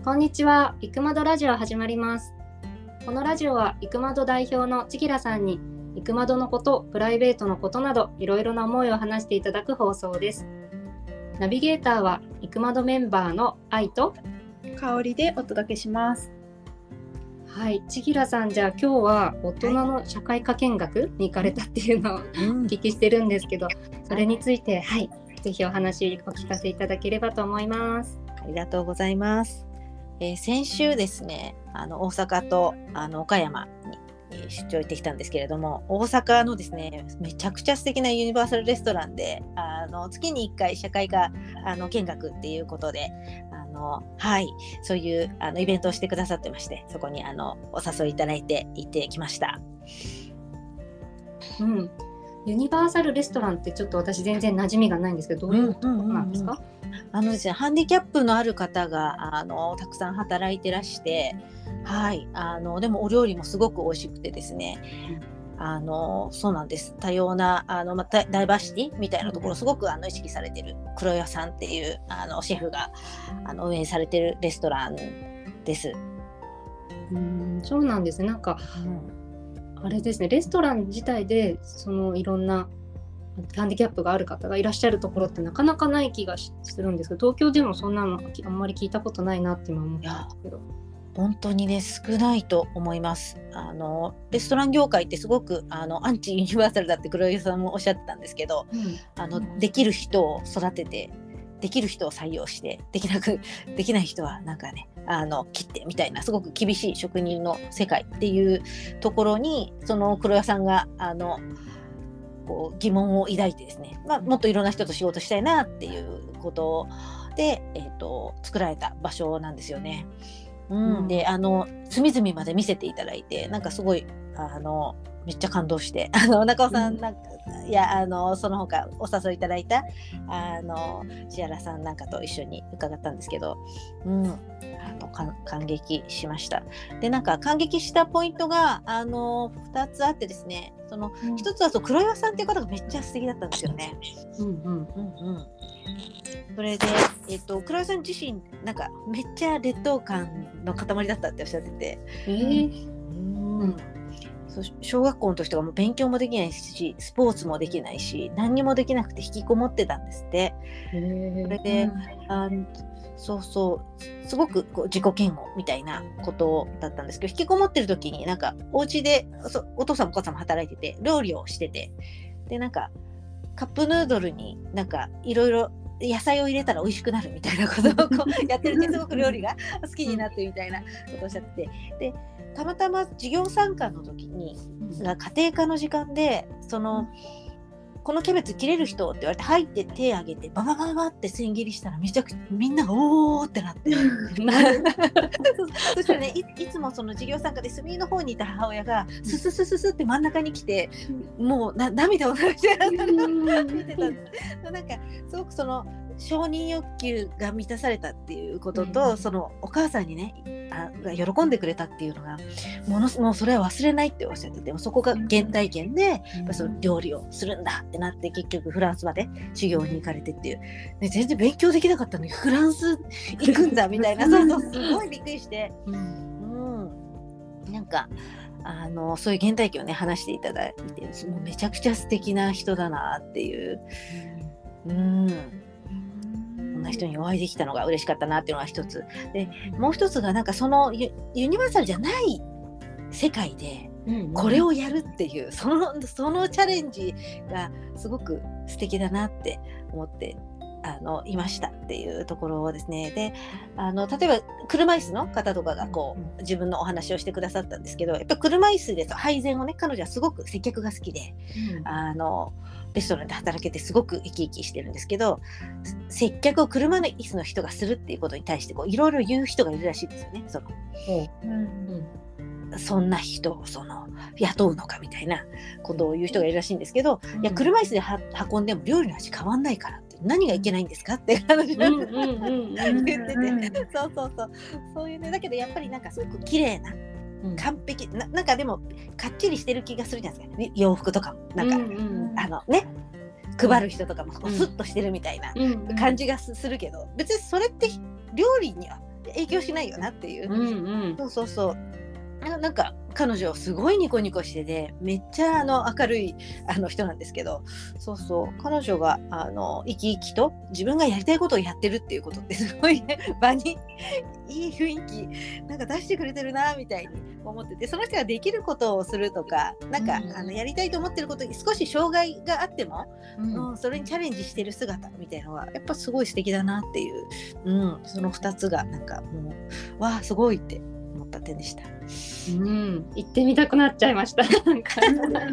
こんにちは。いくまどラジオ始まります。このラジオはいくまど代表のちぎらさんにいくまどのこと、プライベートのことなどいろいろな思いを話していただく放送です。ナビゲーターはいくまどメンバーの愛と香りでお届けします。 はい、ちぎらさん、じゃあ今日は大人の社会科見学に行かれたっていうのをお聞きしてるんですけど、それについて、ぜひお話お聞かせいただければと思います。 ありがとうございます。先週ですね、大阪と岡山に出張行ってきたんですけれども、大阪のですね、めちゃくちゃ素敵なユニバーサルレストランで月に1回社会科見学っていうことでそういうイベントをしてくださってまして、そこにお誘いいただいて行ってきました。 ユニバーサルレストランってちょっと私全然馴染みがないんですけど、どういうことなんですか？ ですね、ハンディキャップのある方がたくさん働いてらして、でもお料理もすごく美味しくてですね、そうなんです。多様なダイバーシティみたいなところをすごく意識されている黒屋さんっていうシェフが運営されているレストランです。 そうなんですね。なんか、あれですね、レストラン自体でいろんなハンディキャップがある方がいらっしゃるところってなかなかない気がするんですけど、東京でもそんなのあんまり聞いたことないなって今思ったんですけど。 本当にね、少ないと思います。レストラン業界ってすごくアンチユニバーサルだって黒井さんもおっしゃってたんですけど、できる人を育てて、できる人を採用して、できない人はなんかね切ってみたいな、すごく厳しい職人の世界っていうところに、その黒屋さんがこう疑問を抱いてですね、もっといろんな人と仕事したいなっていうことで、作られた場所なんですよね。で隅々まで見せていただいて、なんかすごいめっちゃ感動して中尾さんなんか、その他お誘いいただいたシアラさんなんかと一緒に伺ったんですけど、感激しました。で、なんか感激したポイントが2つあってですね、1つは黒岩さんっていう方がめっちゃ素敵だったんですよね。それで、黒岩さん自身なんかめっちゃ劣等感の塊だったっておっしゃってて、小学校の時とかも勉強もできないし、スポーツもできないし、何にもできなくて引きこもってたんですって。それで、すごくこう自己嫌悪みたいなことだったんですけど、引きこもってる時になんかお家でお父さんもお母さんも働いてて料理をしてて、でなんかカップヌードルになんかいろいろ野菜を入れたら美味しくなるみたいなことをこうやってるって、すごく料理が好きになってみたいなことをおっしゃってて、でたまたま授業参観の時に家庭科の時間でこのキャベツ切れる人って言われて入って手を挙げてババババって千切りしたら、めちゃくちゃみんながおーってなってそしてね、いつもその授業参加で隅の方にいた母親がスススススって真ん中に来て、もう涙を流して見てたんです。なんかすごく承認欲求が満たされたっていうことと、そのお母さんにねが喜んでくれたっていうのがもうそれは忘れないっておっしゃってて、そこが原体験でやっぱその料理をするんだってなって、結局フランスまで修行に行かれてっていう、ね、全然勉強できなかったのにフランス行くんだみたいなすごいびっくりして、なんかそういう原体験をね話していただいて、もうめちゃくちゃ素敵な人だなっていう、こんな人にお会いできたのが嬉しかったなっていうのが一つで、もう一つがなんかユニバーサルじゃない世界でこれをやるっていう、そのチャレンジがすごく素敵だなって思っていましたっていうところですね。で例えば車椅子の方とかがこう自分のお話をしてくださったんですけど、やっぱ車椅子で配膳をね、彼女はすごく接客が好きで、レストランで働けてすごく生き生きしてるんですけど、接客を車の椅子の人がするっていうことに対していろいろ言う人がいるらしいんですよね。そんな人を雇うのかみたいなことを言う人がいるらしいんですけど、いや車椅子で運んでも料理の味変わんないからって、何がいけないんですかって話言ってて、そういうね、だけどやっぱりなんかすごく綺麗な完璧なんかでもかっちりしてる気がするじゃないですか、洋服とかもなんか、配る人とかもスッとしてるみたいな感じがするけど、別にそれって料理には影響しないよなっていう、 うんうんそうそうそうなんか彼女すごいニコニコしててめっちゃ明るい人なんですけど、そうそう彼女が生き生きと自分がやりたいことをやってるっていうことってすごい場にいい雰囲気なんか出してくれてるなみたいに思ってて、その人ができることをするとかなんか、やりたいと思ってることに少し障害があっても、それにチャレンジしてる姿みたいなのはやっぱすごい素敵だなっていう、その2つがなんかもうわあすごいって思った点でした。 行ってみたくなっちゃいました。なんか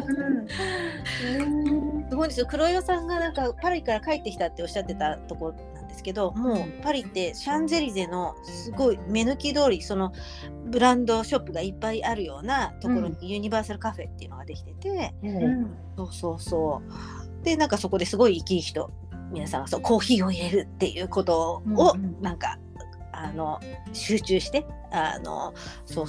すごいんですよ。黒岩さんがなんかパリから帰ってきたっておっしゃってたところなんですけど、もうパリってシャンゼリゼのすごい目抜き通りそのブランドショップがいっぱいあるようなところにユニバーサルカフェっていうのができてて、そうそうそうでなんかそこですごい生き生きと皆さんがそうコーヒーを入れるっていうことをなんか、集中してそう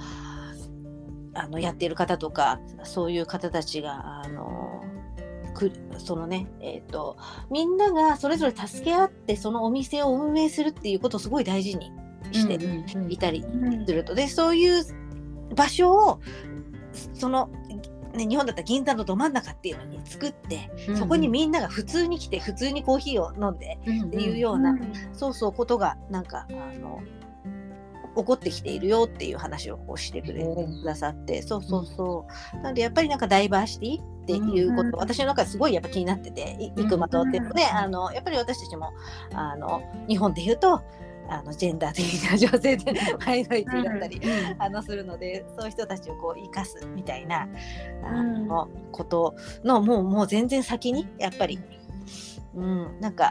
そうやっている方とかそういう方たちがそのねみんながそれぞれ助け合ってそのお店を運営するっていうことをすごい大事にしていたりすると、でそういう場所をその日本だったら銀座のど真ん中っていうのに作って、そこにみんなが普通に来て普通にコーヒーを飲んでっていうような、そうそうことがなんか起こってきているよっていう話をこうしてくださって、そうそうそうなのでやっぱりなんかダイバーシティっていうこと、私の中ですごいやっぱ気になってて、いくまとっていうのね、やっぱり私たちも日本で言うとジェンダー的な女性でマイノリティだったり、するので、そういう人たちをこう生かすみたいなことのもう全然先にやっぱり、なんか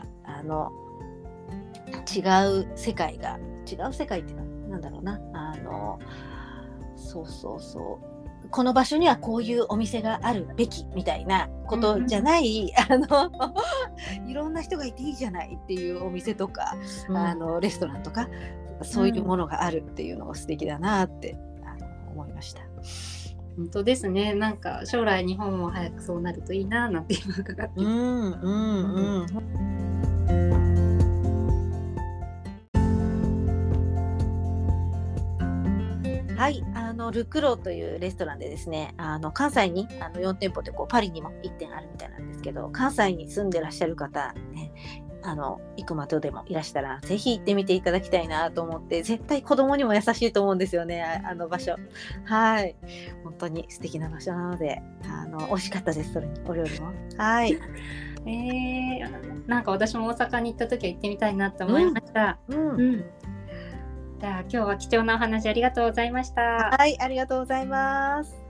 違う世界っていうのはなんだろうな、そうそうそうこの場所にはこういうお店があるべきみたいなことじゃない、いろんな人がいていいじゃないっていうお店とか、レストランとかそういうものがあるっていうのが素敵だなって思いました。 本当ですね。なんか将来日本も早くそうなるといいななんて今伺ってはい、ルクロというレストランでですね、関西に4店舗でこうパリにも1店あるみたいなんですけど、関西に住んでらっしゃる方ね、行くまとでもいらしたらぜひ行ってみていただきたいなと思って、絶対子供にも優しいと思うんですよね、場所。はい、本当に素敵な場所なので美味しかったです。それにお料理もはいなんか私も大阪に行った時は行ってみたいなと思いました。じゃあ今日は貴重なお話ありがとうございました。 はい、ありがとうございます。